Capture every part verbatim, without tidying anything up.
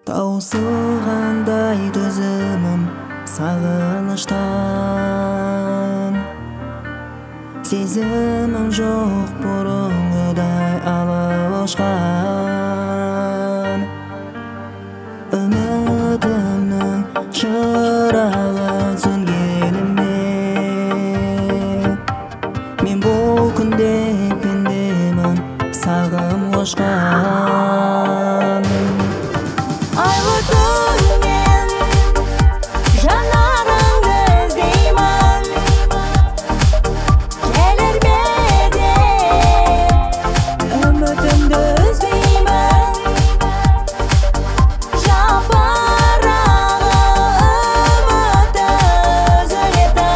Таусылгандай төзүмүм сагынычтан, сезимим жок бурунгудай алышкан. Үмүтүмдүн чырагы сөнгенинен мен бул күндө пендемин сагым кошкан. Айлы түннен жанарыңды іздеймін, келер ме деп үмітімді үзбеймін. Жапырағы үміті үзіледі,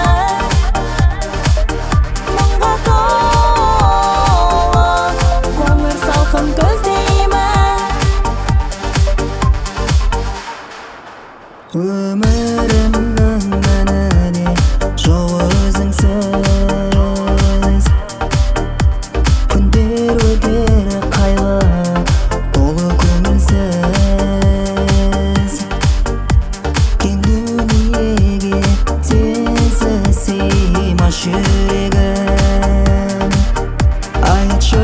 мұңға толы көңіл салқын көздеймін. Өмірімнің мәніне жоқ өзіңсіз, күндер өтер қайғы толы көңілсіз. Кең дүниеге сенсіз сыймас жүрегім, айтшы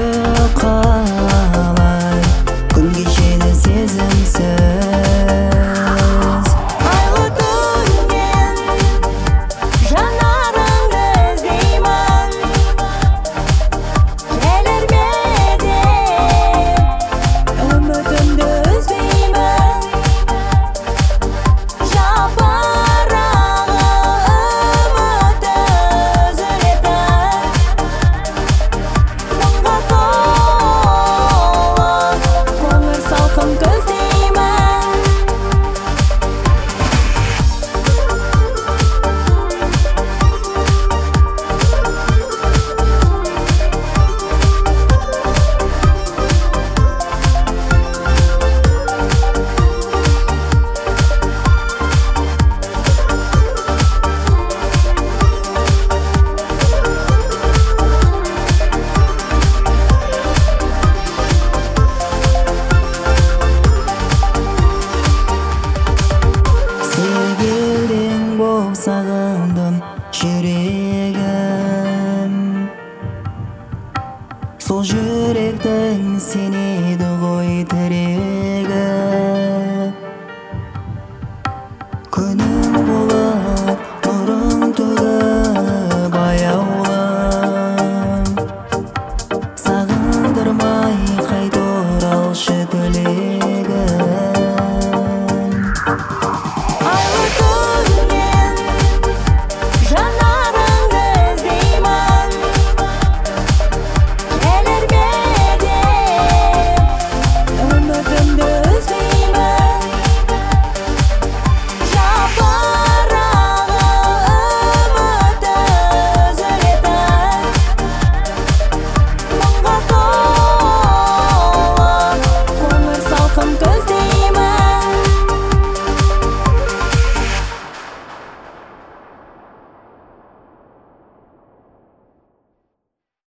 қалай күн кешеді сезімсіз. Сағындым жүрегім, сол жүректің сенеді ғой тірегі. Күнім болып нұрың төгіп аяулым, сағындырмай қайта оралшы төле.